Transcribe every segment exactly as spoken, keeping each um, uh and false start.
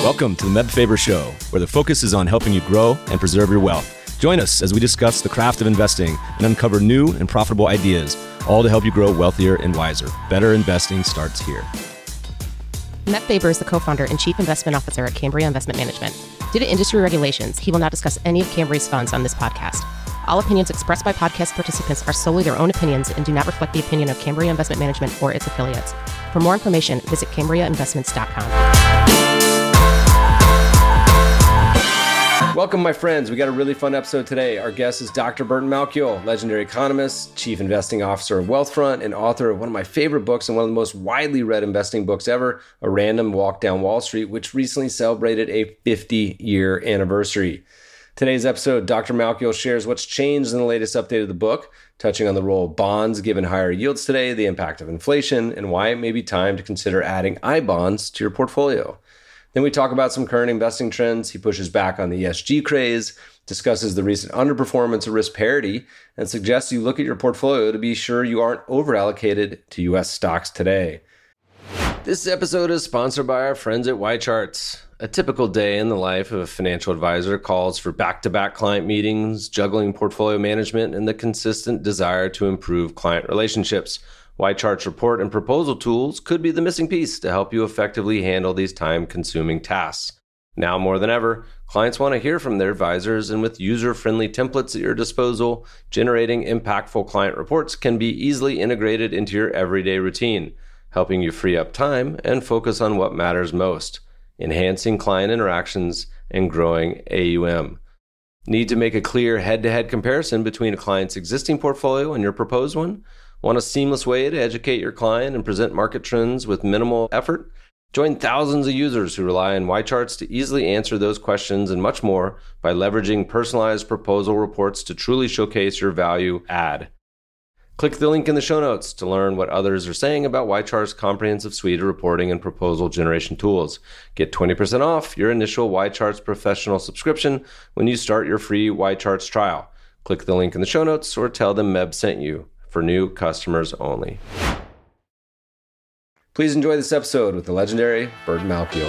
Welcome to the Meb Faber Show, where the focus is on helping you grow and preserve your wealth. Join us as we discuss the craft of investing and uncover new and profitable ideas, all to help you grow wealthier and wiser. Better investing starts here. Meb Faber is the co-founder and chief investment officer at Cambria Investment Management. Due to industry regulations, he will not discuss any of Cambria's funds on this podcast. All opinions expressed by podcast participants are solely their own opinions and do not reflect the opinion of Cambria Investment Management or its affiliates. For more information, visit cambria investments dot com. Welcome, my friends. We got a really fun episode today. Our guest is Doctor Burton Malkiel, legendary economist, chief investing officer of Wealthfront, and author of one of my favorite books and one of the most widely read investing books ever, A Random Walk Down Wall Street, which recently celebrated a fifty-year anniversary. Today's episode, Doctor Malkiel shares what's changed in the latest update of the book, touching on the role of bonds given higher yields today, the impact of inflation, and why it may be time to consider adding I bonds to your portfolio. Then we talk about some current investing trends. He pushes back on the E S G craze, discusses the recent underperformance of risk parity, and suggests you look at your portfolio to be sure you aren't over-allocated to U S stocks today. This episode is sponsored by our friends at YCharts. A typical day in the life of a financial advisor calls for back-to-back client meetings, juggling portfolio management, and the consistent desire to improve client relationships. YChart's report and proposal tools could be the missing piece to help you effectively handle these time-consuming tasks. Now more than ever, clients want to hear from their advisors, and with user-friendly templates at your disposal, generating impactful client reports can be easily integrated into your everyday routine, helping you free up time and focus on what matters most, enhancing client interactions and growing A U M. Need to make a clear head-to-head comparison between a client's existing portfolio and your proposed one? Want a seamless way to educate your client and present market trends with minimal effort? Join thousands of users who rely on YCharts to easily answer those questions and much more by leveraging personalized proposal reports to truly showcase your value add. Click the link in the show notes to learn what others are saying about YChart's comprehensive suite of reporting and proposal generation tools. Get twenty percent off your initial YCharts professional subscription when you start your free YCharts trial. Click the link in the show notes or tell them Meb sent you. For new customers only. Please enjoy this episode with the legendary Burton Malkiel.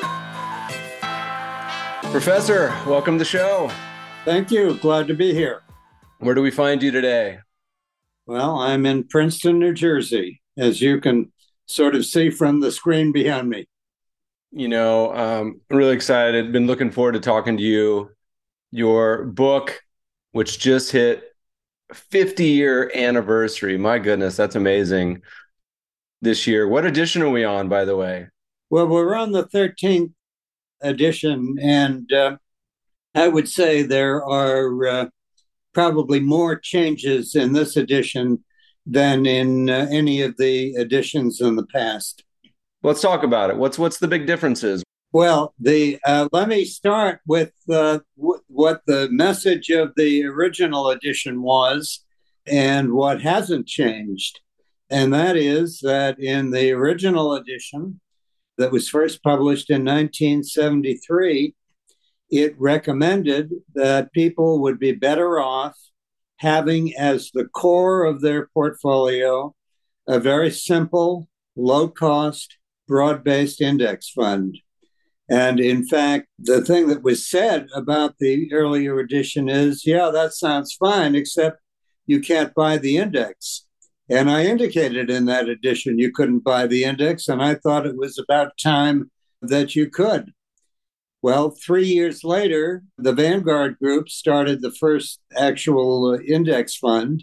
Professor, welcome to the show. Thank you. Glad to be here. Where do we find you today? Well, I'm in Princeton, New Jersey, as you can sort of see from the screen behind me. You know, um, I'm really excited. Been looking forward to talking to you. Your book, which just hit fifty-year anniversary. My goodness, that's amazing this year. What edition are we on, by the way? Well, we're on the thirteenth edition, and uh, I would say there are uh, probably more changes in this edition than in uh, any of the editions in the past. Let's talk about it. What's what's the big differences? Well, the uh, let me start with uh, w- what the message of the original edition was and what hasn't changed. And that is that in the original edition that was first published in nineteen seventy-three, it recommended that people would be better off having as the core of their portfolio a very simple, low-cost, broad-based index fund. And in fact, the thing that was said about the earlier edition is, yeah, that sounds fine, except you can't buy the index. And I indicated in that edition you couldn't buy the index, and I thought it was about time that you could. Well, three years later, the Vanguard Group started the first actual index fund,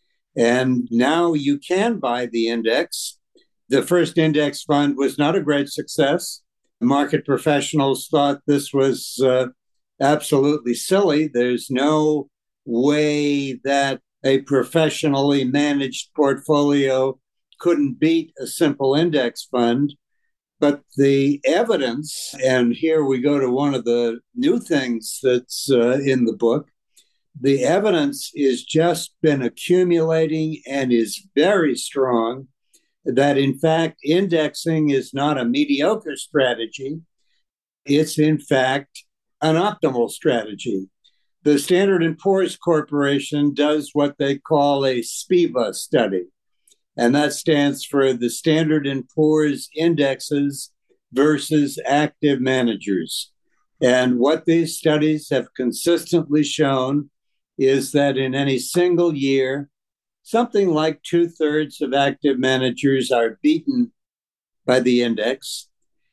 and now you can buy the index. The first index fund was not a great success. Market professionals thought this was uh, absolutely silly. There's no way that a professionally managed portfolio couldn't beat a simple index fund. But the evidence, and here we go to one of the new things that's uh, in the book, the evidence is just been accumulating and is very strong that, in fact, indexing is not a mediocre strategy. It's, in fact, an optimal strategy. The Standard and Poor's Corporation does what they call a SPIVA study, and that stands for the Standard and Poor's Indexes versus active managers. And what these studies have consistently shown is that in any single year, something like two-thirds of active managers are beaten by the index.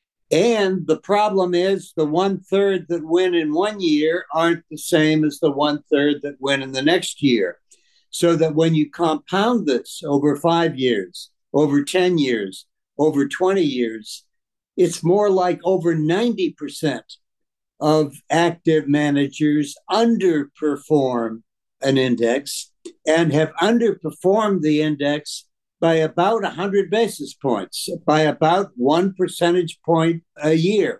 And the problem is the one-third that win in one year aren't the same as the one-third that win in the next year. So that when you compound this over five years, over ten years, over twenty years, it's more like over ninety percent of active managers underperform an index and have underperformed the index by about one hundred basis points, by about one percentage point a year.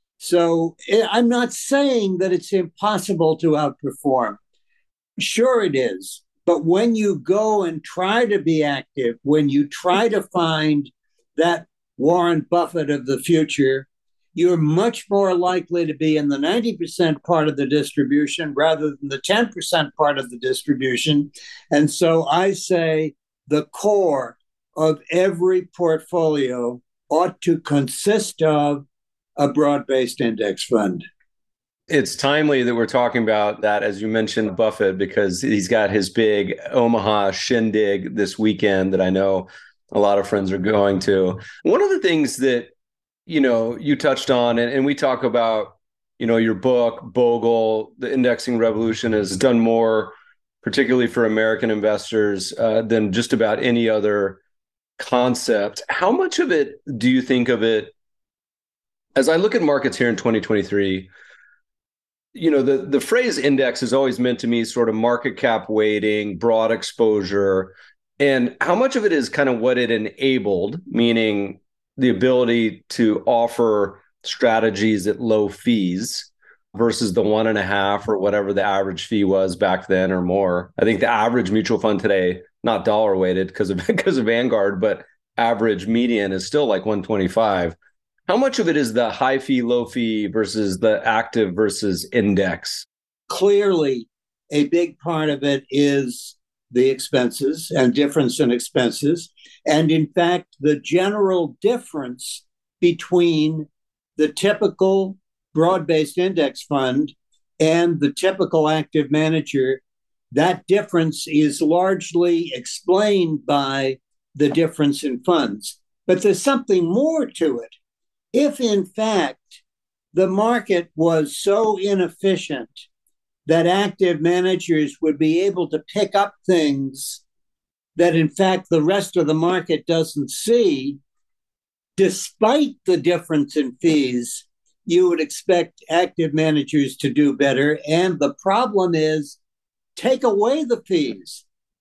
So I'm not saying that it's impossible to outperform. Sure it is. But when you go and try to be active, when you try to find that Warren Buffett of the future, you're much more likely to be in the ninety percent part of the distribution rather than the ten percent part of the distribution. And so I say the core of every portfolio ought to consist of a broad-based index fund. It's timely that we're talking about that, as you mentioned, Buffett, because he's got his big Omaha shindig this weekend that I know a lot of friends are going to. One of the things that, you know, you touched on, and, and we talk about, you know, your book, Bogle, The Indexing Revolution, has done more, particularly for American investors, uh, than just about any other concept. How much of it do you think of it, as I look at markets here in twenty twenty-three, you know, the, the phrase index is always meant to me sort of market cap weighting, broad exposure, and how much of it is kind of what it enabled, meaning the ability to offer strategies at low fees versus the one and a half or whatever the average fee was back then or more. I think the average mutual fund today, not dollar weighted because of because of Vanguard, but average median is still like one twenty-five. How much of it is the high fee, low fee versus the active versus index? Clearly, a big part of it is the expenses and difference in expenses. And in fact, the general difference between the typical broad-based index fund and the typical active manager, that difference is largely explained by the difference in funds. But there's something more to it. If, in fact, the market was so inefficient that active managers would be able to pick up things that, in fact, the rest of the market doesn't see, despite the difference in fees, you would expect active managers to do better. And the problem is, take away the fees.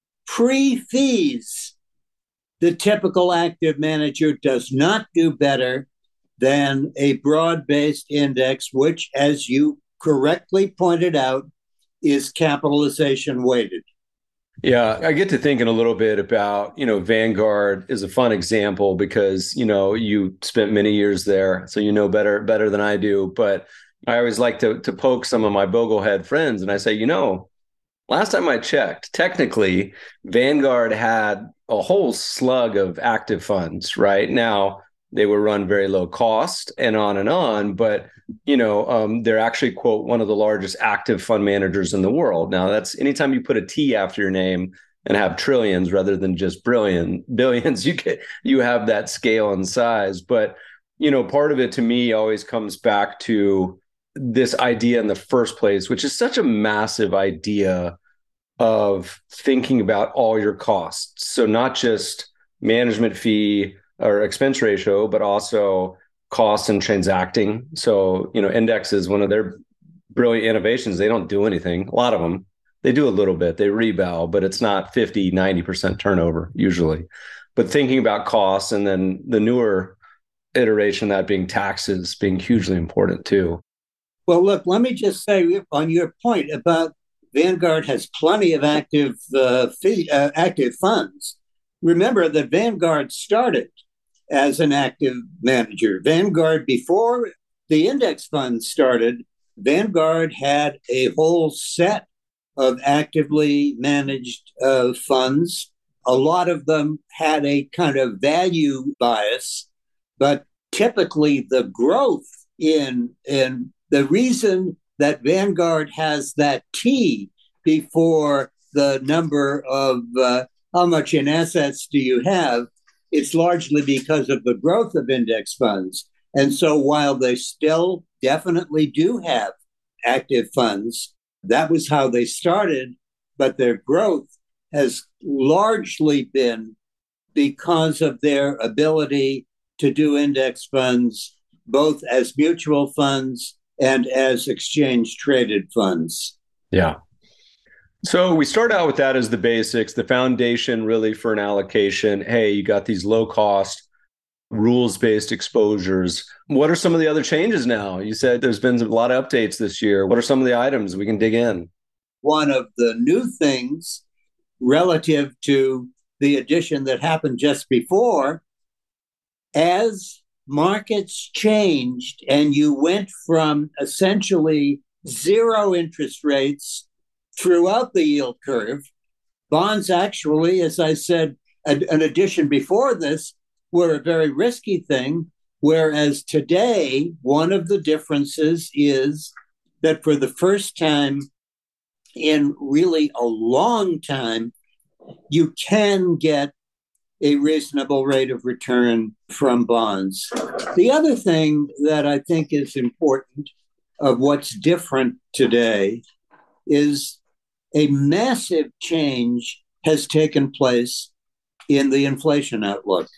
Pre-fees, the typical active manager does not do better than a broad-based index, which, as you correctly pointed out, is capitalization weighted. Yeah, I get to thinking a little bit about, you know, Vanguard is a fun example because, you know, you spent many years there, so you know better better than I do. But I always like to to poke some of my Boglehead friends, and I say, you know, last time I checked, technically, Vanguard had a whole slug of active funds. Right now, they were run very low cost and on and on, but you know, um, they're actually, quote, one of the largest active fund managers in the world. Now, that's anytime you put a T after your name and have trillions rather than just brilliant billions, you get you have that scale and size. But you know, part of it to me always comes back to this idea in the first place, which is such a massive idea of thinking about all your costs. So not just management fee or expense ratio, but also cost and transacting. So, you know, Index is one of their brilliant innovations. They don't do anything. A lot of them, they do a little bit, they rebel, but it's not fifty, ninety percent turnover usually. But thinking about costs, and then the newer iteration, that being taxes, being hugely important too. Well, look, let me just say on your point about Vanguard has plenty of active uh, fee, uh, active funds. Remember that Vanguard started as an active manager. Vanguard, before the index fund started, Vanguard had a whole set of actively managed uh, funds. A lot of them had a kind of value bias, but typically the growth in, in the reason that Vanguard has that T before the number of uh, how much in assets do you have, it's largely because of the growth of index funds. And so while they still definitely do have active funds, that was how they started, but their growth has largely been because of their ability to do index funds, both as mutual funds and as exchange traded funds. Yeah. So we start out with that as the basics, the foundation really for an allocation. Hey, you got these low cost, rules-based exposures. What are some of the other changes now? You said there's been a lot of updates this year. What are some of the items we can dig in? One of the new things relative to the addition that happened just before, as markets changed and you went from essentially zero interest rates throughout the yield curve, bonds actually, as I said, an addition before this, were a very risky thing, whereas today, one of the differences is that for the first time in really a long time, you can get a reasonable rate of return from bonds. The other thing that I think is important of what's different today is a massive change has taken place in the inflation outlook.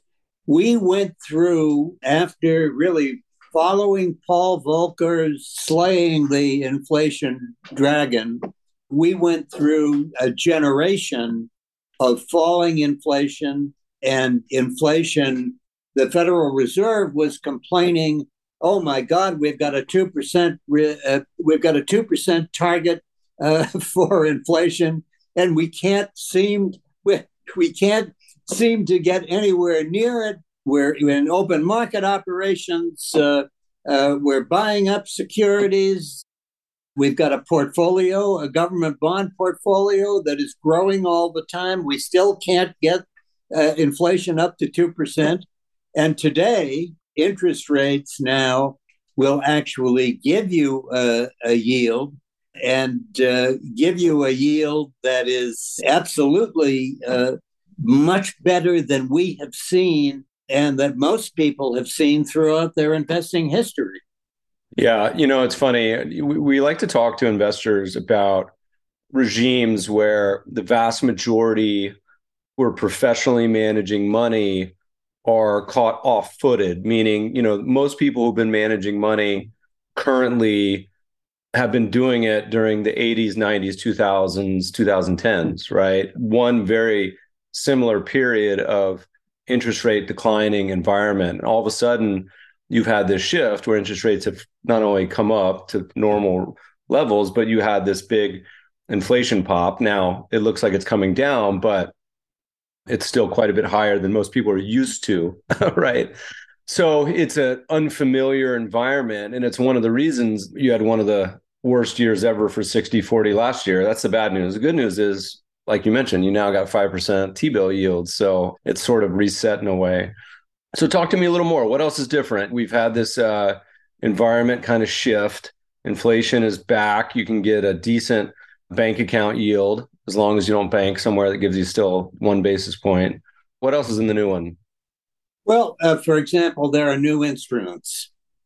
We went through, after really following Paul Volcker's slaying the inflation dragon, we went through a generation of falling inflation and inflation. The Federal Reserve was complaining, oh my God, we've got a two percent, uh, we've got a two percent target uh, for inflation, and we can't seem, we, we can't seem to get anywhere near it. We're in open market operations. Uh, uh, we're buying up securities. We've got a portfolio, a government bond portfolio that is growing all the time. We still can't get uh, inflation up to two percent. And today, interest rates now will actually give you a, a yield and uh, give you a yield that is absolutely uh, much better than we have seen and that most people have seen throughout their investing history. Yeah, you know, it's funny. We, we like to talk to investors about regimes where the vast majority who are professionally managing money are caught off-footed, meaning, you know, most people who've been managing money currently have been doing it during the eighties, nineties, two thousands, twenty tens, right? One very similar period of interest rate declining environment. And all of a sudden, you've had this shift where interest rates have not only come up to normal levels, but you had this big inflation pop. Now it looks like it's coming down, but it's still quite a bit higher than most people are used to, right? So it's an unfamiliar environment. And it's one of the reasons you had one of the worst years ever for sixty forty last year. That's the bad news. The good news is, like you mentioned, you now got five percent T-bill yields. So it's sort of reset in a way. So talk to me a little more. What else is different? We've had this uh, environment kind of shift. Inflation is back. You can get a decent bank account yield as long as you don't bank somewhere that gives you still one basis point. What else is in the new one? Well, uh, for example, there are new instruments.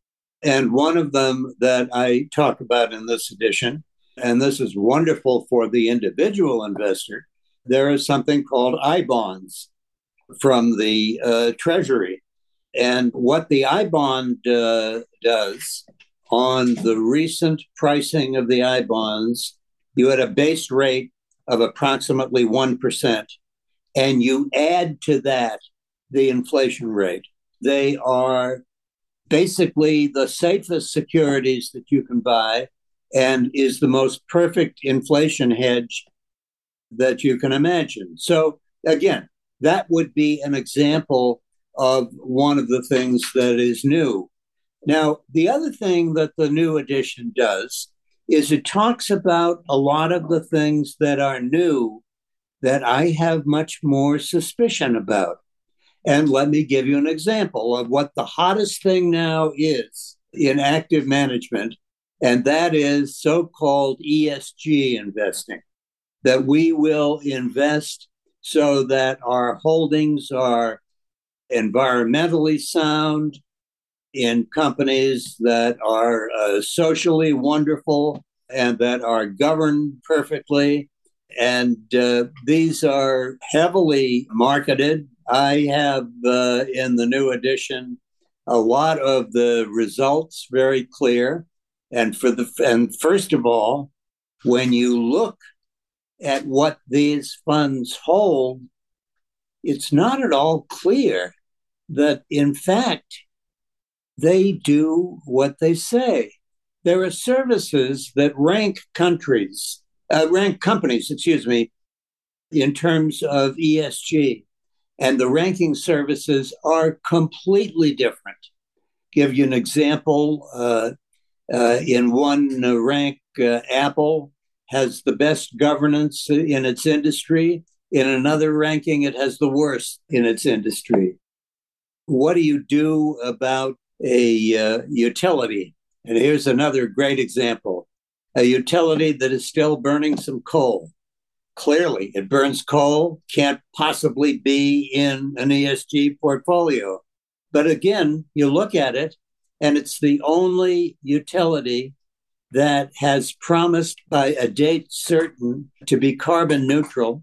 And one of them that I talk about in this edition, and this is wonderful for the individual investor, there is something called I-bonds from the uh, Treasury. And what the I-bond uh, does on the recent pricing of the I-bonds, you had a base rate of approximately one percent, and you add to that the inflation rate. They are basically the safest securities that you can buy and is the most perfect inflation hedge that you can imagine. So again, that would be an example of one of the things that is new. Now, the other thing that the new edition does is it talks about a lot of the things that are new that I have much more suspicion about. And let me give you an example of what the hottest thing now is in active management, and that is so-called E S G investing, that we will invest so that our holdings are environmentally sound, in companies that are uh, socially wonderful and that are governed perfectly. And uh, these are heavily marketed. I have uh, in the new edition a lot of the results very clear. And for the and first of all, when you look at what these funds hold, it's not at all clear that, in fact, they do what they say. There are services that rank countries, uh, rank companies, excuse me, in terms of E S G. And the ranking services are completely different. Give you an example. Uh, uh, in one uh, rank, uh, Apple has the best governance in its industry. In another ranking, it has the worst in its industry. What do you do about a uh, utility? And here's another great example. A utility that is still burning some coal. Clearly, it burns coal, can't possibly be in an E S G portfolio. But again, you look at it, and it's the only utility that has promised by a date certain to be carbon neutral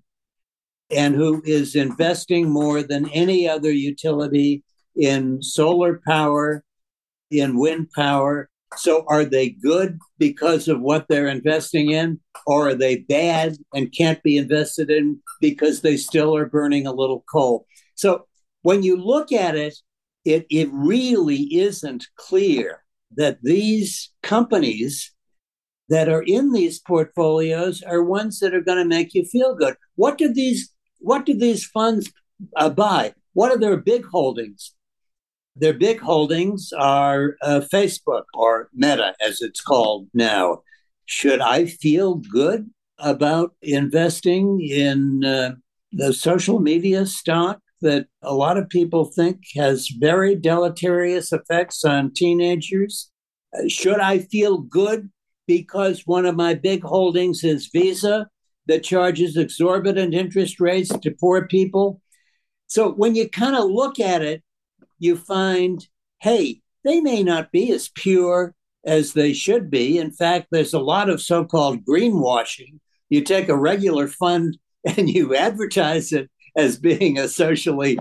and who is investing more than any other utility in solar power, in wind power. So are they good because of what they're investing in, or are they bad and can't be invested in because they still are burning a little coal? So when you look at it, it, it really isn't clear that these companies that are in these portfolios are ones that are going to make you feel good. What do these, what do these funds uh, buy? What are their big holdings? Their big holdings are uh, Facebook, or Meta, as it's called now. Should I feel good about investing in uh, the social media stock that a lot of people think has very deleterious effects on teenagers? Uh, should I feel good because one of my big holdings is Visa, that charges exorbitant interest rates to poor people? So when you kind of look at it, you find, hey, they may not be as pure as they should be. In fact, there's a lot of so-called greenwashing. You take a regular fund and you advertise it as being a socially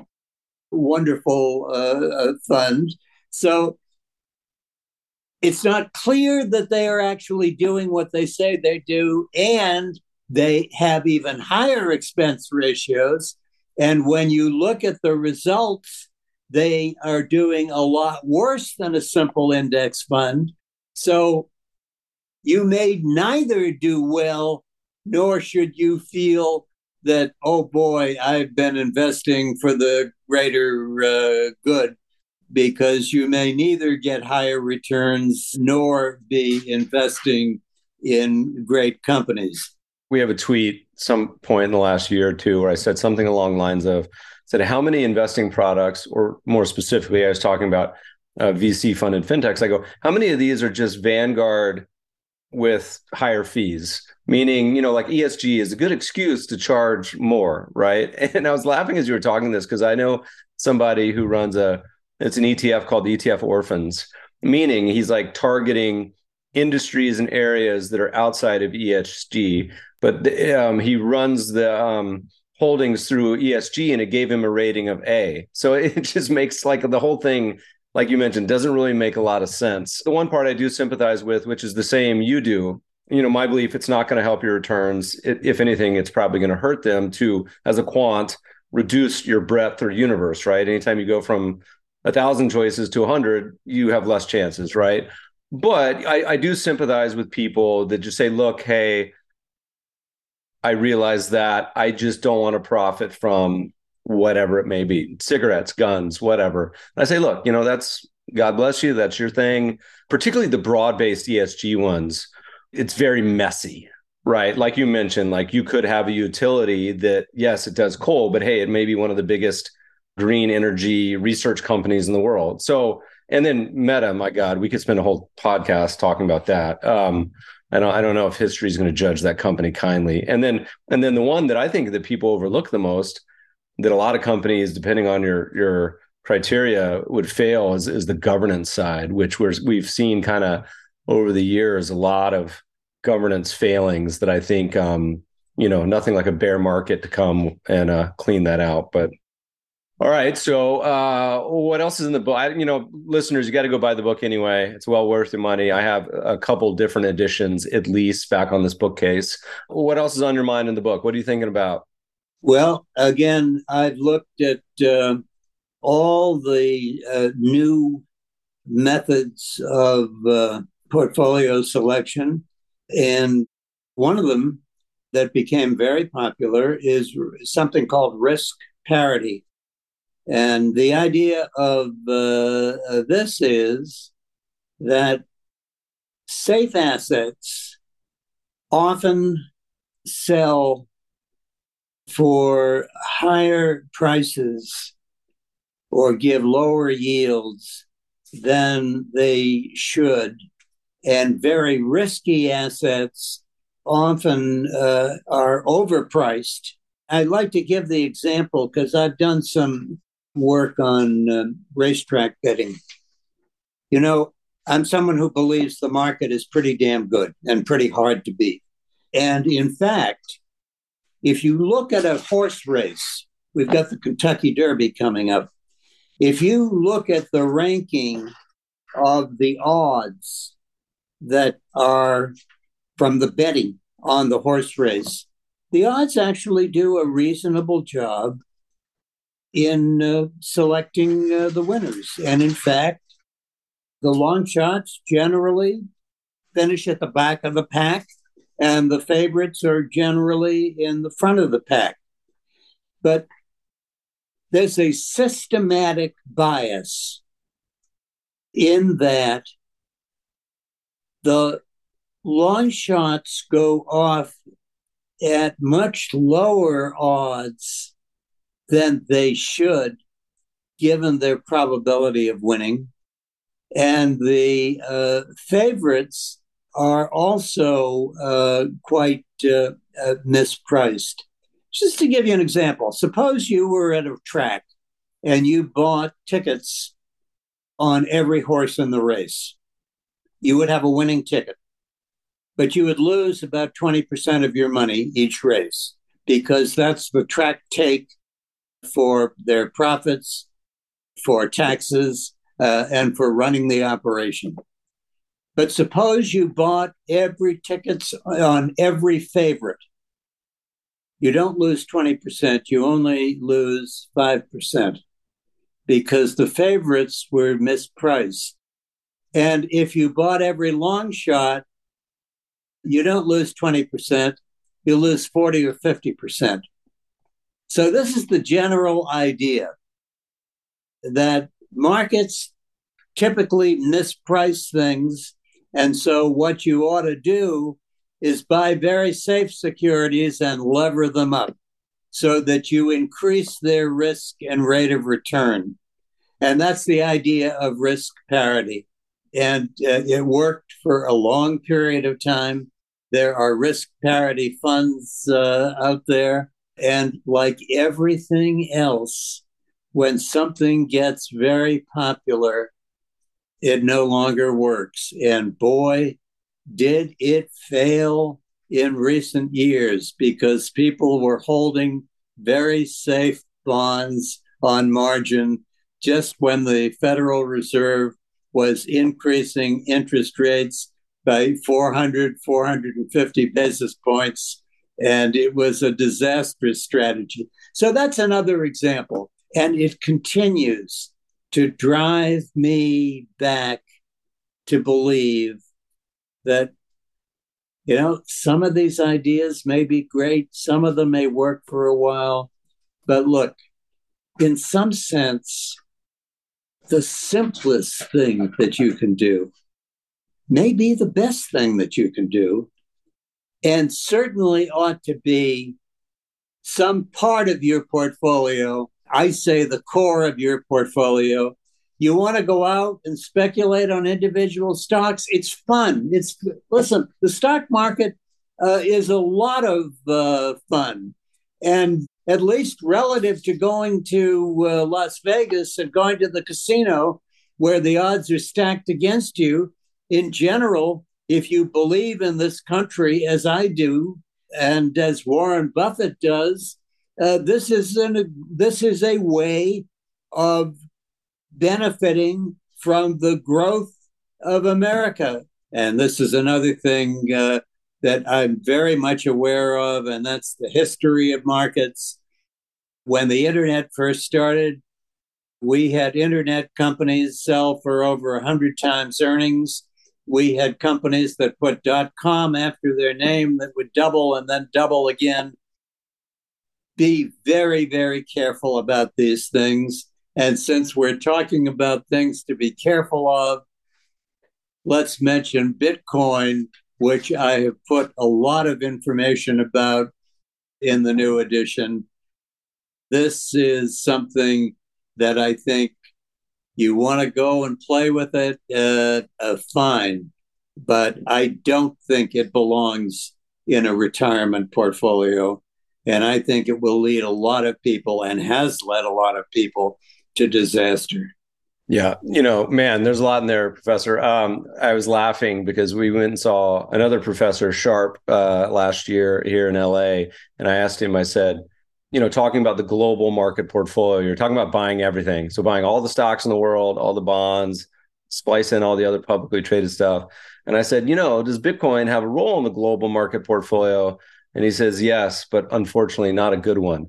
wonderful uh, fund. So it's not clear that they are actually doing what they say they do, and they have even higher expense ratios. And when you look at the results, they are doing a lot worse than a simple index fund. So you may neither do well, nor should you feel that, oh boy, I've been investing for the greater uh, good, because you may neither get higher returns nor be investing in great companies. We have a tweet some point in the last year or two where I said something along the lines of, said how many investing products, or more specifically, I was talking about uh, V C funded fintechs. I go, how many of these are just Vanguard with higher fees? Meaning, you know, like E S G is a good excuse to charge more, right? And I was laughing as you were talking this because I know somebody who runs a, it's an E T F called E T F Orphans, meaning he's like targeting industries and areas that are outside of E S G, but um, he runs the um, holdings through E S G, and it gave him a rating of A. So it just makes like the whole thing, like you mentioned, doesn't really make a lot of sense. The one part I do sympathize with, which is the same you do, you know, my belief, it's not going to help your returns. It, if anything, it's probably going to hurt them to, as a quant, reduce your breadth or universe, right? Anytime you go from a thousand choices to a hundred, you have less chances, right? But I, I do sympathize with people that just say, look, hey, I realize that I just don't want to profit from whatever it may be, cigarettes, guns, whatever. And I say, look, you know, that's, God bless you. That's your thing. Particularly the broad-based E S G ones. It's very messy, right? Like you mentioned, like you could have a utility that, yes, it does coal, but hey, it may be one of the biggest green energy research companies in the world. So, and then Meta, my God, we could spend a whole podcast talking about that. Um, I don't, I don't know if history is going to judge that company kindly. And then, and then the one that I think that people overlook the most, that a lot of companies, depending on your your criteria, would fail is, is the governance side, which we're, we've seen kind of over the years a lot of governance failings that I think, um, you know, nothing like a bear market to come and uh, clean that out. But all right. So uh, what else is in the book? I, you know, listeners, you got to go buy the book anyway. It's well worth your money. I have a couple different editions, at least, back on this bookcase. What else is on your mind in the book? What are you thinking about? Well, again, I've looked at uh, all the uh, new methods of uh, portfolio selection. And one of them that became very popular is something called risk parity. And the idea of uh, this is that safe assets often sell for higher prices or give lower yields than they should. And very risky assets often uh, are overpriced. I'd like to give the example because I've done some work on uh, racetrack betting. You know, I'm someone who believes the market is pretty damn good and pretty hard to beat. And in fact, if you look at a horse race, we've got the Kentucky Derby coming up. If you look at the ranking of the odds that are from the betting on the horse race, the odds actually do a reasonable job in uh, selecting uh, the winners. And in fact, the long shots generally finish at the back of the pack, and the favorites are generally in the front of the pack. But there's a systematic bias in that the long shots go off at much lower odds than they should, given their probability of winning. And the uh, favorites are also uh, quite uh, uh, mispriced. Just to give you an example, suppose you were at a track and you bought tickets on every horse in the race. You would have a winning ticket, but you would lose about twenty percent of your money each race because that's the track take for their profits, for taxes, uh, and for running the operation. But suppose you bought every ticket on every favorite. You don't lose twenty percent, you only lose five percent because the favorites were mispriced. And if you bought every long shot, you don't lose twenty percent, you lose forty or fifty percent. So this is the general idea that markets typically misprice things. And so what you ought to do is buy very safe securities and lever them up so that you increase their risk and rate of return. And that's the idea of risk parity. And uh, it worked for a long period of time. There are risk parity funds uh, out there. And like everything else, when something gets very popular, it no longer works. And boy, did it fail in recent years because people were holding very safe bonds on margin just when the Federal Reserve was increasing interest rates by four hundred, four hundred fifty basis points. And it was a disastrous strategy. So that's another example. And it continues to drive me back to believe that, you know, some of these ideas may be great. Some of them may work for a while. But look, in some sense, the simplest thing that you can do may be the best thing that you can do, and certainly ought to be some part of your portfolio I say, the core of your portfolio. You want to go out and speculate on individual stocks? It's fun. It's listen, the stock market uh, is a lot of uh, fun. And at least relative to going to uh, Las Vegas and going to the casino where the odds are stacked against you, in general, if you believe in this country, as I do, and as Warren Buffett does, uh, this is an, this is a way of benefiting from the growth of America. And this is another thing uh, that I'm very much aware of, and that's the history of markets. When the internet first started, we had internet companies sell for over one hundred times earnings. We had companies that put .com after their name that would double and then double again. Be very, very careful about these things. And since we're talking about things to be careful of, let's mention Bitcoin, which I have put a lot of information about in the new edition. This is something that I think you want to go and play with it, uh, uh, fine. But I don't think it belongs in a retirement portfolio. And I think it will lead a lot of people, and has led a lot of people, to disaster. Yeah. You know, man, there's a lot in there, Professor. Um, I was laughing because we went and saw another Professor Sharp uh, last year here in L A. And I asked him, I said, you know, talking about the global market portfolio, you're talking about buying everything. So buying all the stocks in the world, all the bonds, splice in all the other publicly traded stuff. And I said, you know, does Bitcoin have a role in the global market portfolio? And he says, yes, but unfortunately not a good one.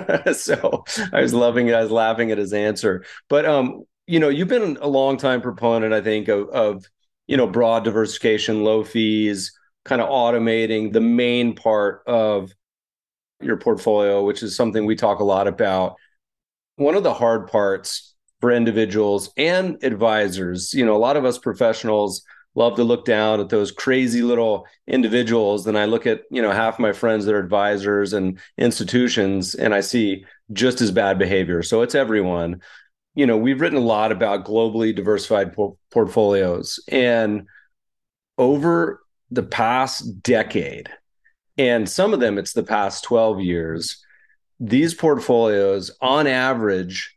So I was loving it. I was laughing at his answer. But, um, you know, you've been a long time proponent, I think, of, of, you know, broad diversification, low fees, kind of automating the main part of your portfolio, which is something we talk a lot about. One of the hard parts for individuals and advisors, you know, a lot of us professionals love to look down at those crazy little individuals. And I look at, you know, half my friends that are advisors and institutions, and I see just as bad behavior. So it's everyone. You know, we've written a lot about globally diversified por- portfolios. And over the past decade, and some of them it's the past twelve years, these portfolios on average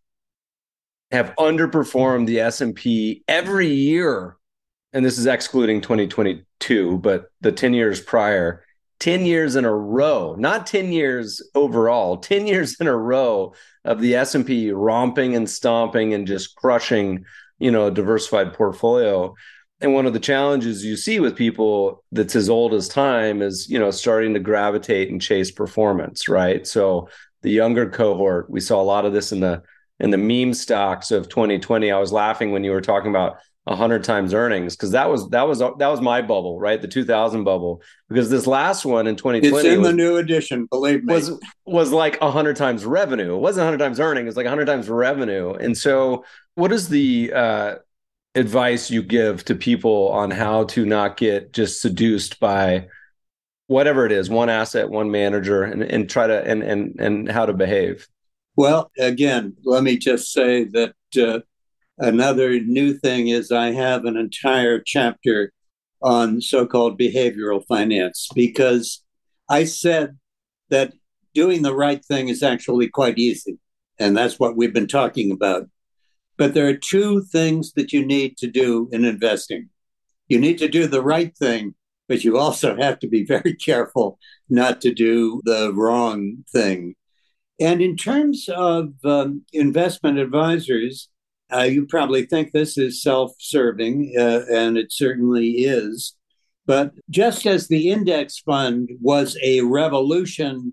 have underperformed the S and P every year. And this is excluding twenty twenty-two, but the ten years prior, ten years in a row, not ten years overall, ten years in a row of the S and P romping and stomping and just crushing, you know, a diversified portfolio. And one of the challenges you see with people that's as old as time is, you know, starting to gravitate and chase performance, right? So the younger cohort, we saw a lot of this in the in the meme stocks of twenty twenty. I was laughing when you were talking about one hundred times earnings, because that was that was that was my bubble, right? The two thousand bubble. Because this last one in twenty twenty, it's in was, the new edition, believe me, was was like one hundred times revenue. It wasn't one hundred times earnings; it was like one hundred times revenue. And so, what is the uh, advice you give to people on how to not get just seduced by whatever it is, one asset, one manager, and and try to and and and how to behave? Well, again, let me just say that. Uh, Another new thing is I have an entire chapter on so-called behavioral finance, because I said that doing the right thing is actually quite easy. And that's what we've been talking about. But there are two things that you need to do in investing. You need to do the right thing, but you also have to be very careful not to do the wrong thing. And in terms of um, investment advisors, Uh, you probably think this is self-serving, uh, and it certainly is. But just as the index fund was a revolution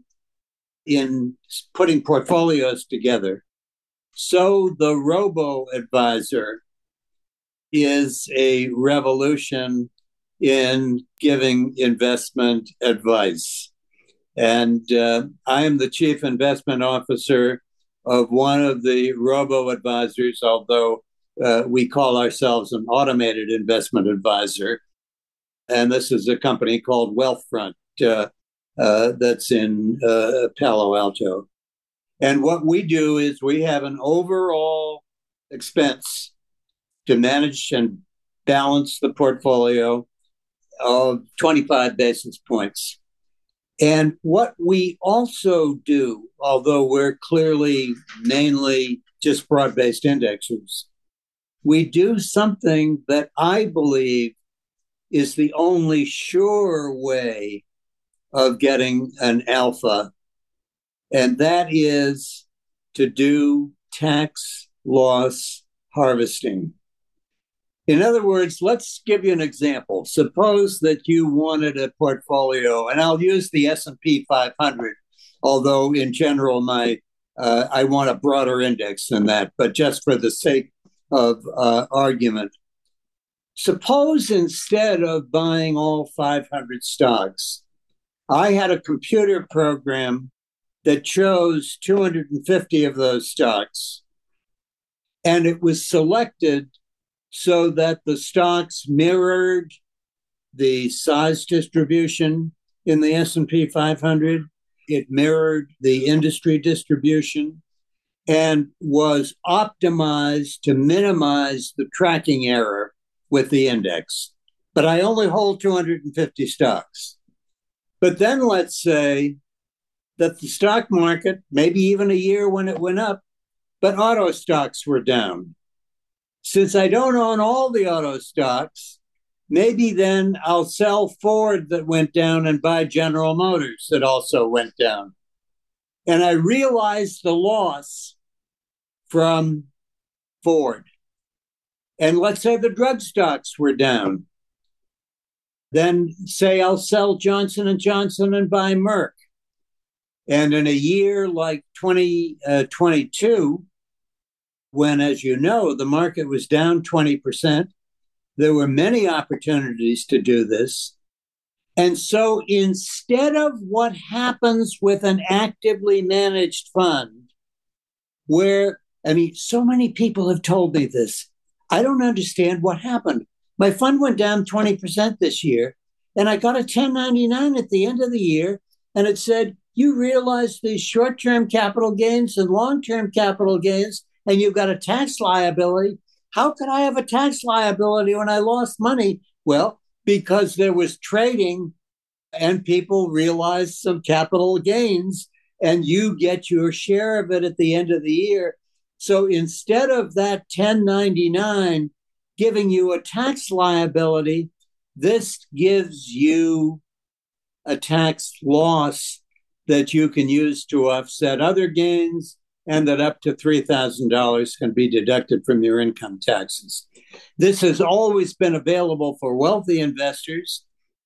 in putting portfolios together, so the robo-advisor is a revolution in giving investment advice. And uh, I am the chief investment officer of one of the robo-advisors, although uh, we call ourselves an automated investment advisor. And this is a company called Wealthfront uh, uh, that's in uh, Palo Alto. And what we do is we have an overall expense to manage and balance the portfolio of twenty-five basis points. And what we also do, although we're clearly mainly just broad-based indexers, we do something that I believe is the only sure way of getting an alpha, and that is to do tax loss harvesting. In other words, let's give you an example. Suppose that you wanted a portfolio, and I'll use the S and P five hundred, although in general, my uh, I want a broader index than that, but just for the sake of uh, argument. Suppose instead of buying all five hundred stocks, I had a computer program that chose two hundred fifty of those stocks, and it was selected so that the stocks mirrored the size distribution in the S and P five hundred. It mirrored the industry distribution and was optimized to minimize the tracking error with the index. But I only hold two hundred fifty stocks. But then let's say that the stock market, maybe even a year when it went up, but auto stocks were down. Since I don't own all the auto stocks, maybe then I'll sell Ford that went down and buy General Motors that also went down. And I realized the loss from Ford. And let's say the drug stocks were down. Then say I'll sell Johnson and Johnson and buy Merck. And in a year like twenty twenty-two, when, as you know, the market was down twenty percent, there were many opportunities to do this. And so instead of what happens with an actively managed fund, where, I mean, so many people have told me this, I don't understand what happened. My fund went down twenty percent this year, and I got a ten ninety-nine at the end of the year, and it said, you realize these short-term capital gains and long-term capital gains, and you've got a tax liability. How could I have a tax liability when I lost money? Well, because there was trading and people realized some capital gains, and you get your share of it at the end of the year. So instead of that ten ninety-nine giving you a tax liability, this gives you a tax loss that you can use to offset other gains, and that up to three thousand dollars can be deducted from your income taxes. This has always been available for wealthy investors.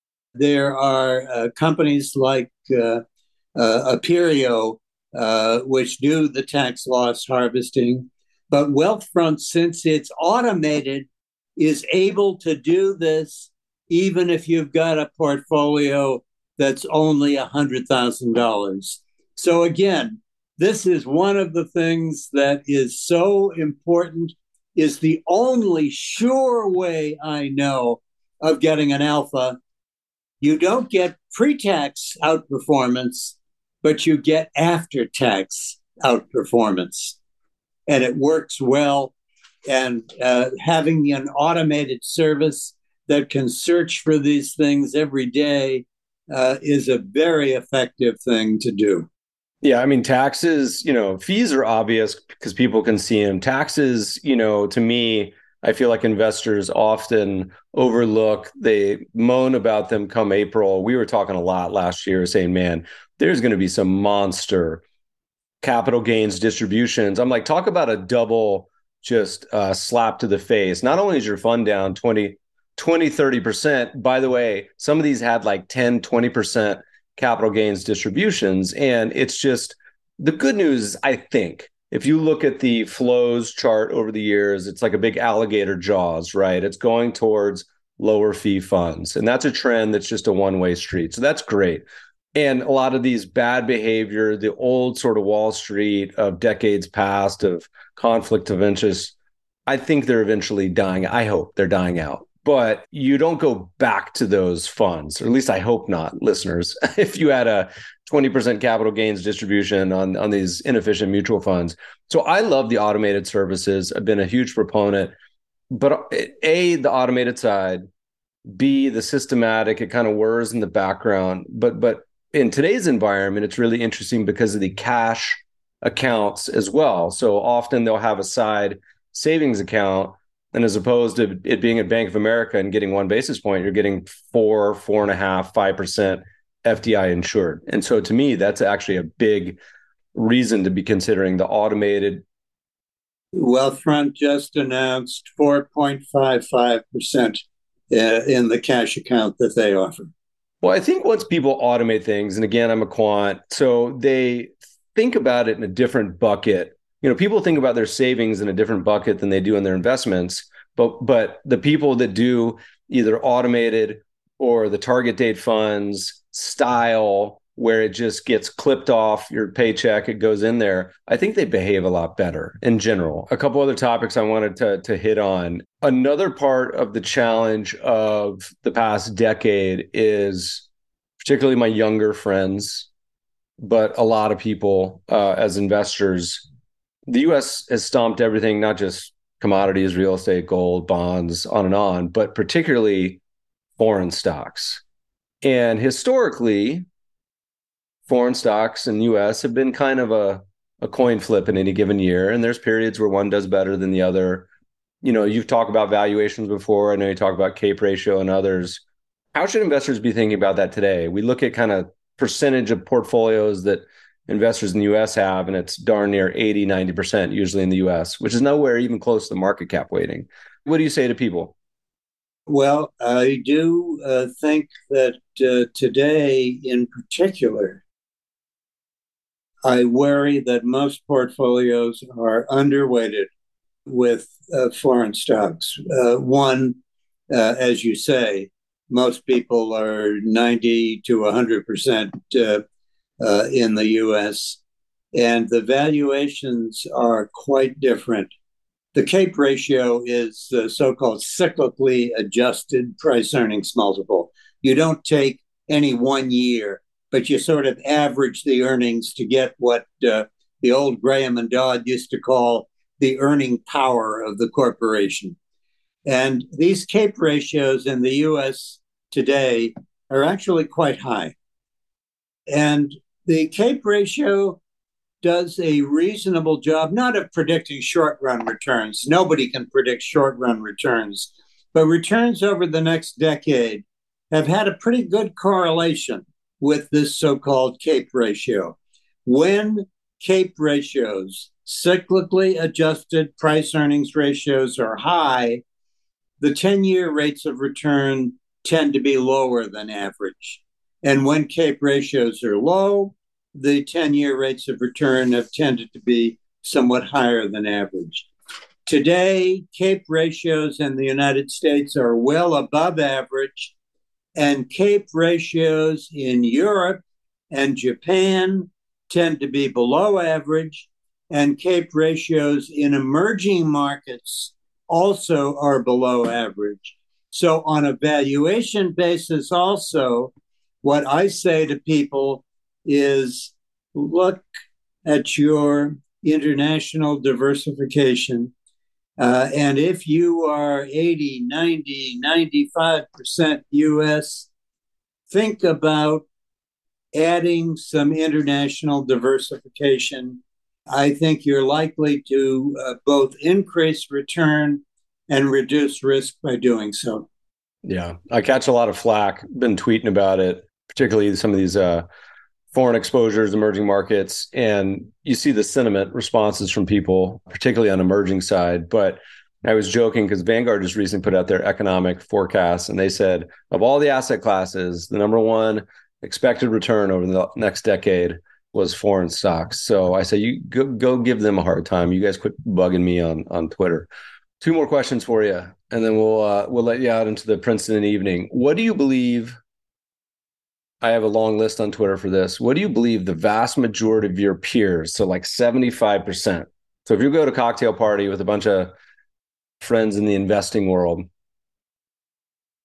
There are uh, companies like uh, uh, Aperio, uh, which do the tax loss harvesting. But Wealthfront, since it's automated, is able to do this even if you've got a portfolio that's only one hundred thousand dollars. So again, this is one of the things that is so important, is the only sure way I know of getting an alpha. You don't get pre-tax outperformance, but you get after-tax outperformance. And it works well. And uh, having an automated service that can search for these things every day uh, is a very effective thing to do. Yeah, I mean, taxes, you know, fees are obvious because people can see them. Taxes, you know, to me, I feel like investors often overlook, they moan about them come April. We were talking a lot last year saying, man, there's going to be some monster capital gains distributions. I'm like, talk about a double just uh, slap to the face. Not only is your fund down twenty, thirty percent, by the way, some of these had like ten, twenty percent capital gains distributions. And it's just, the good news, I think, if you look at the flows chart over the years, it's like a big alligator jaws, right? It's going towards lower fee funds. And that's a trend that's just a one-way street. So that's great. And a lot of these bad behavior, the old sort of Wall Street of decades past of conflict of interest, I think they're eventually dying. I hope they're dying out. but you don't go back to those funds, or at least I hope not, listeners. If you had a twenty percent capital gains distribution on, on these inefficient mutual funds. So I love the automated services. I've been a huge proponent, but A, the automated side, B, the systematic, it kind of whirs in the background. But but in today's environment, it's really interesting because of the cash accounts as well. So often they'll have a side savings account, and as opposed to it being at Bank of America and getting one basis point, you're getting four, four and a half, five percent F D I insured. And so to me, that's actually a big reason to be considering the automated. Wealthfront just announced four point five five percent in the cash account that they offer. Well, I think once people automate things, and again, I'm a quant, so they think about it in a different bucket. You know, people think about their savings in a different bucket than they do in their investments. But but the people that do either automated or the target date funds style, where it just gets clipped off your paycheck, it goes in there, I think they behave a lot better in general. A couple other topics I wanted to, to hit on. Another part of the challenge of the past decade is particularly my younger friends, but a lot of people uh, as investors. The U S has stomped everything, not just commodities, real estate, gold, bonds, on and on, but particularly foreign stocks. And historically, foreign stocks in the U S have been kind of a, a coin flip in any given year. And there's periods where one does better than the other. You know, you've talked about valuations before. I know you talk about CAPE ratio and others. How should investors be thinking about that today? We look at kind of percentage of portfolios that investors in the U S have, and it's darn near eighty, ninety percent usually in the U S, which is nowhere even close to the market cap weighting. What do you say to people? Well, I do uh, think that uh, today in particular, I worry that most portfolios are underweighted with uh, foreign stocks. Uh, one, uh, as you say, most people are ninety to one hundred percent uh, uh, in the U S, and the valuations are quite different. The CAPE ratio is the so-called cyclically adjusted price earnings multiple. You don't take any one year, but you sort of average the earnings to get what uh, the old Graham and Dodd used to call the earning power of the corporation. And these CAPE ratios in the U S today are actually quite high. And the CAPE ratio does a reasonable job, not of predicting short-run returns. Nobody can predict short-run returns, but returns over the next decade have had a pretty good correlation with this so-called CAPE ratio. When CAPE ratios, cyclically adjusted price earnings ratios, are high, the ten-year rates of return tend to be lower than average. And when CAPE ratios are low, the ten-year rates of return have tended to be somewhat higher than average. Today, CAPE ratios in the United States are well above average, and CAPE ratios in Europe and Japan tend to be below average, and CAPE ratios in emerging markets also are below average. So on a valuation basis also, what I say to people is look at your international diversification. Uh, and if you are eighty, ninety, ninety-five percent U S, think about adding some international diversification. I think you're likely to uh, both increase return and reduce risk by doing so. Yeah, I catch a lot of flack, been tweeting about it, particularly some of these uh, foreign exposures, emerging markets, and you see the sentiment responses from people, particularly on emerging side. But I was joking because Vanguard just recently put out their economic forecast, and they said of all the asset classes, the number one expected return over the next decade was foreign stocks. So I say, you go, go give them a hard time. You guys quit bugging me on, on Twitter. Two more questions for you, and then we'll uh, we'll let you out into the Princeton evening. What do you believe? I have a long list on Twitter for this. What do you believe the vast majority of your peers, so like seventy-five percent? So if you go to a cocktail party with a bunch of friends in the investing world,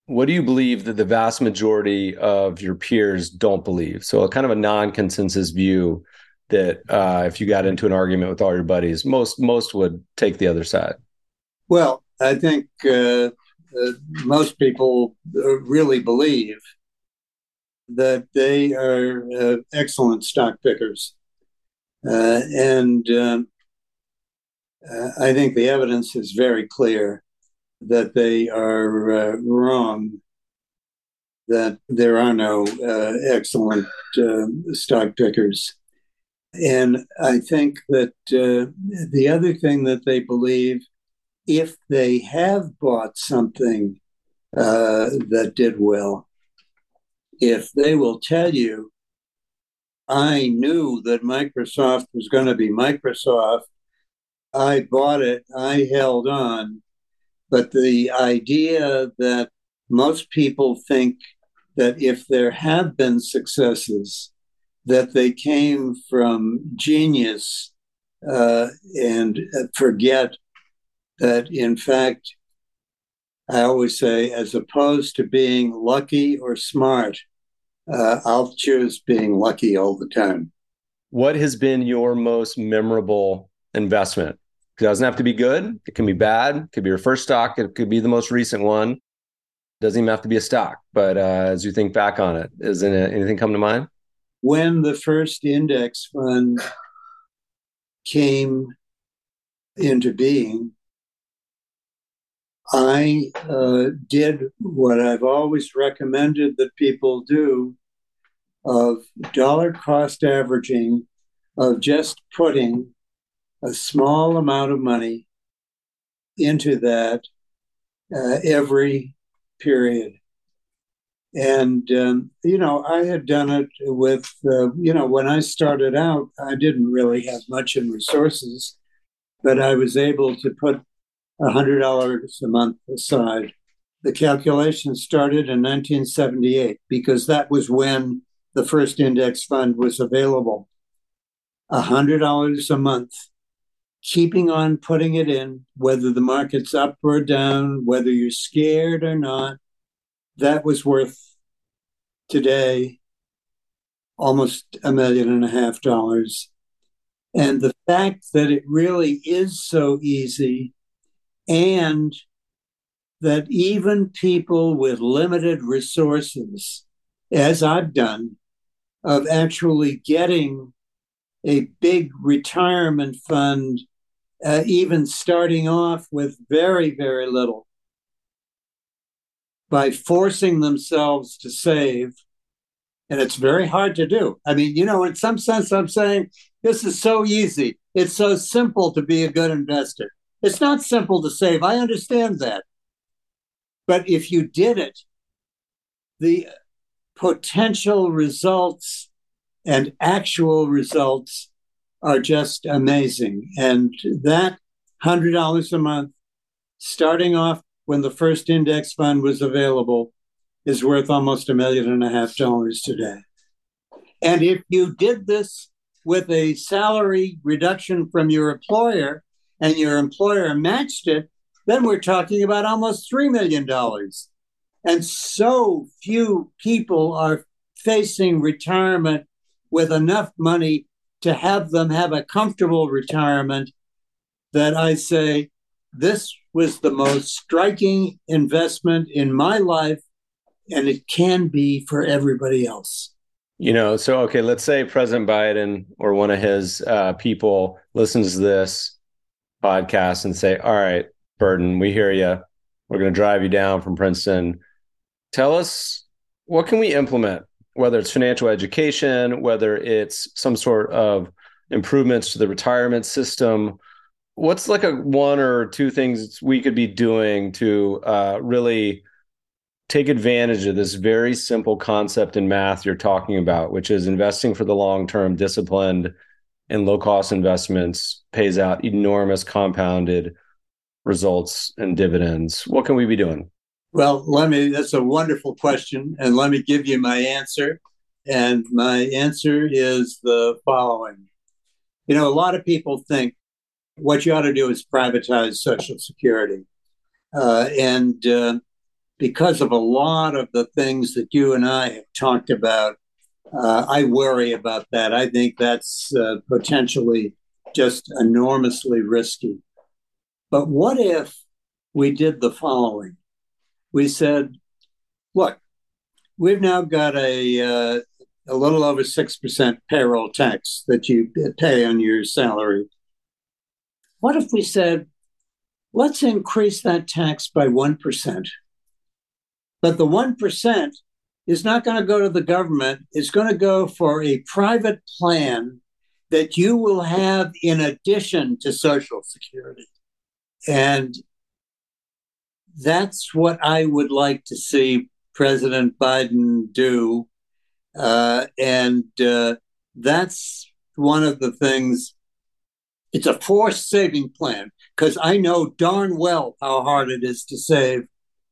What do you believe that the vast majority of your peers don't believe? So a kind of a non-consensus view that uh, if you got into an argument with all your buddies, most most would take the other side. Well, I think uh, uh, most people uh, really believe that they are uh, excellent stock pickers. Uh, and um, uh, I think the evidence is very clear that they are uh, wrong, that there are no uh, excellent uh, stock pickers. And I think that uh, the other thing that they believe, if they have bought something uh, that did well, if they will tell you, I knew that Microsoft was going to be Microsoft, I bought it, I held on. But the idea that most people think that if there have been successes, that they came from genius uh, and forget that, in fact, I always say, as opposed to being lucky or smart, uh, I'll choose being lucky all the time. What has been your most memorable investment? It doesn't have to be good. It can be bad. It could be your first stock. It could be the most recent one. It doesn't even have to be a stock. But uh, as you think back on it, is anything come to mind? When the first index fund came into being, I uh, did what I've always recommended that people do, of dollar cost averaging, of just putting a small amount of money into that uh, every period. And, um, you know, I had done it with, uh, you know, when I started out, I didn't really have much in resources, but I was able to put one hundred dollars a month aside. The calculation started in nineteen seventy-eight because that was when the first index fund was available. one hundred dollars a month, keeping on putting it in, whether the market's up or down, whether you're scared or not, that was worth today almost a million and a half dollars. And the fact that it really is so easy, and that even people with limited resources, as I've done, of actually getting a big retirement fund, uh, even starting off with very, very little, by forcing themselves to save. And it's very hard to do. I mean, you know, in some sense, I'm saying this is so easy. It's so simple to be a good investor. It's not simple to save. I understand that. But if you did it, the potential results and actual results are just amazing. And that one hundred dollars a month, starting off when the first index fund was available, is worth almost a million and a half dollars today. And if you did this with a salary reduction from your employer and your employer matched it, then we're talking about almost three million dollars. And so few people are facing retirement with enough money to have them have a comfortable retirement that I say this was the most striking investment in my life, and it can be for everybody else. You know, so, okay, let's say President Biden or one of his uh, people listens to this podcast and say, all right, Burton, we hear you. We're going to drive you down from Princeton. Tell us, what can we implement, whether it's financial education, whether it's some sort of improvements to the retirement system? What's like a one or two things we could be doing to uh, really take advantage of this very simple concept in math you're talking about, which is investing for the long term, disciplined and low cost investments pays out enormous compounded results and dividends? What can we be doing? Well, let me, that's a wonderful question. And let me give you my answer. And my answer is the following. You know, a lot of people think what you ought to do is privatize Social Security. Uh, and uh, because of a lot of the things that you and I have talked about, uh, I worry about that. I think that's uh, potentially just enormously risky. But what if we did the following? We said, look, we've now got a uh, a little over six percent payroll tax that you pay on your salary. What if we said, let's increase that tax by one percent? But the one percent is not going to go to the government. It's going to go for a private plan that you will have in addition to Social Security. And that's what I would like to see President Biden do. Uh, and uh, that's one of the things. It's a forced saving plan because I know darn well how hard it is to save.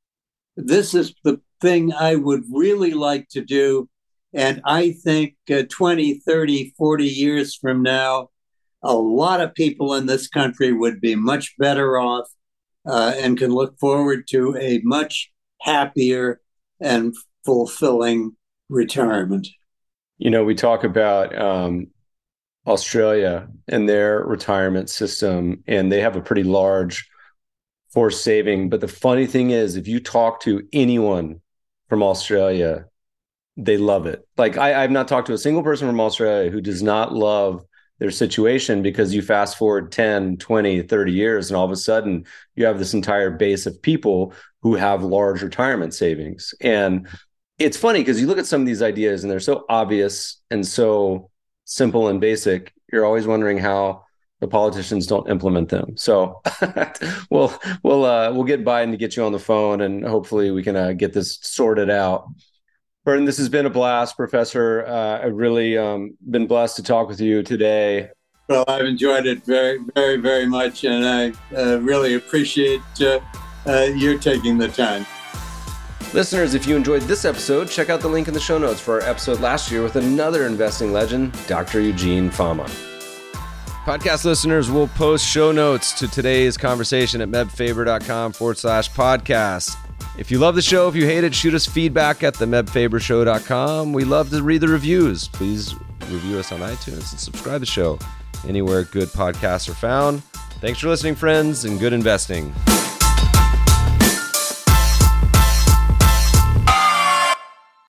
This is the thing I would really like to do. And I think uh, twenty, thirty, forty years from now, a lot of people in this country would be much better off uh, and can look forward to a much happier and fulfilling retirement. You know, we talk about um, Australia and their retirement system, and they have a pretty large forced saving. But the funny thing is, if you talk to anyone from Australia, they love it. Like I, I've not talked to a single person from Australia who does not love their situation, because you fast forward ten, twenty, thirty years, and all of a sudden you have this entire base of people who have large retirement savings. And it's funny because you look at some of these ideas and they're so obvious and so simple and basic. You're always wondering how the politicians don't implement them. So we'll we'll uh, we'll get Biden to get you on the phone, and hopefully we can uh, get this sorted out. Burton, this has been a blast, Professor. Uh, I've really um, been blessed to talk with you today. Well, I've enjoyed it very, very, very much, and I uh, really appreciate uh, uh, your taking the time. Listeners, if you enjoyed this episode, check out the link in the show notes for our episode last year with another investing legend, Doctor Eugene Fama. Podcast listeners, will post show notes to today's conversation at mebfaber.com forward slash podcast. If you love the show, if you hate it, shoot us feedback at the meb faber show dot com. We love to read the reviews. Please review us on iTunes and subscribe to the show anywhere good podcasts are found. Thanks for listening, friends, and good investing.